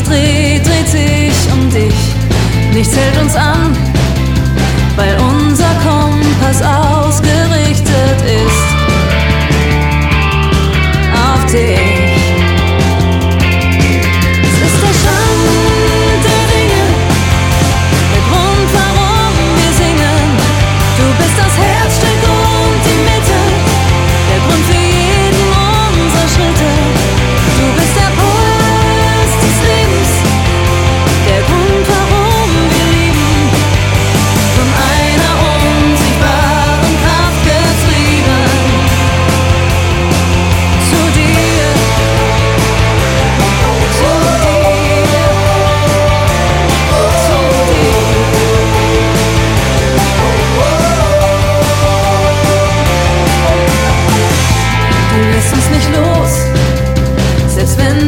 dreht sich um dich. Nichts hält uns an, weil unser Kompass